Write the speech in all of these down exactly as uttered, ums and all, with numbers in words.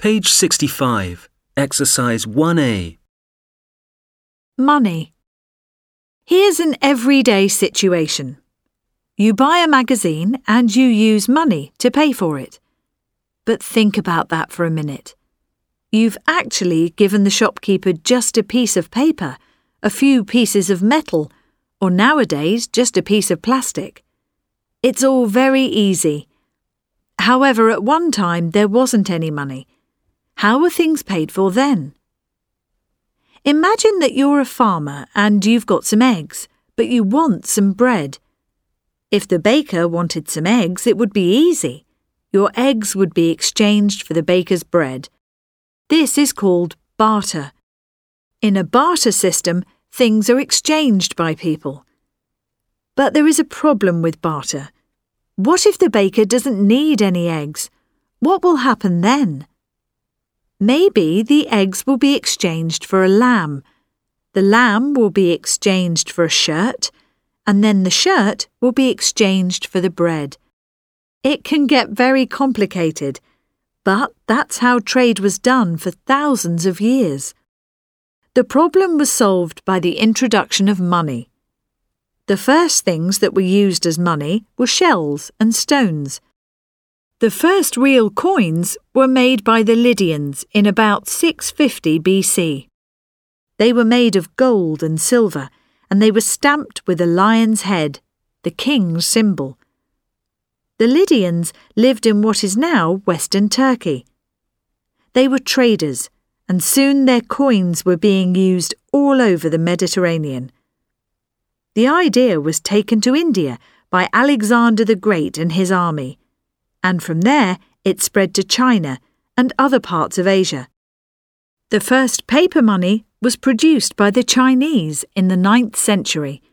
Page sixty-five, Exercise one A. Money. Here's an everyday situation. You buy a magazine and you use money to pay for it. But think about that for a minute. You've actually given the shopkeeper just a piece of paper, a few pieces of metal, or nowadays just a piece of plastic. It's all very easy. However, at one time there wasn't any money. How were things paid for then? Imagine that you're a farmer and you've got some eggs, but you want some bread. If the baker wanted some eggs, it would be easy. Your eggs would be exchanged for the baker's bread. This is called barter. In a barter system, things are exchanged by people. But there is a problem with barter. What if the baker doesn't need any eggs? What will happen then? Maybe the eggs will be exchanged for a lamb. The lamb will be exchanged for a shirt, and then the shirt will be exchanged for the bread. It can get very complicated, but that's how trade was done for thousands of years. The problem was solved by the introduction of money. The first things that were used as money were shells and stones. The first real coins were made by the Lydians in about six fifty B C. They were made of gold and silver, and they were stamped with a lion's head, the king's symbol. The Lydians lived in what is now Western Turkey. They were traders, and soon their coins were being used all over the Mediterranean. The idea was taken to India by Alexander the Great and his army, and from there it spread to China and other parts of Asia. The first paper money was produced by the Chinese in the ninth century.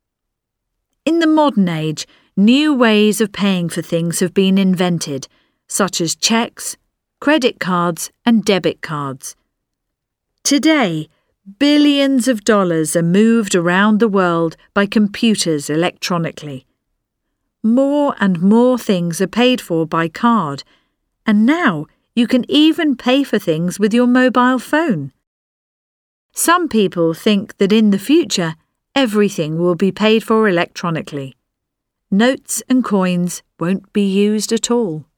In the modern age, new ways of paying for things have been invented, such as checks, credit cards, and debit cards. Today, billions of dollars are moved around the world by computers electronically. More and more things are paid for by card, and now you can even pay for things with your mobile phone. Some people think that in the future, everything will be paid for electronically. Notes and coins won't be used at all.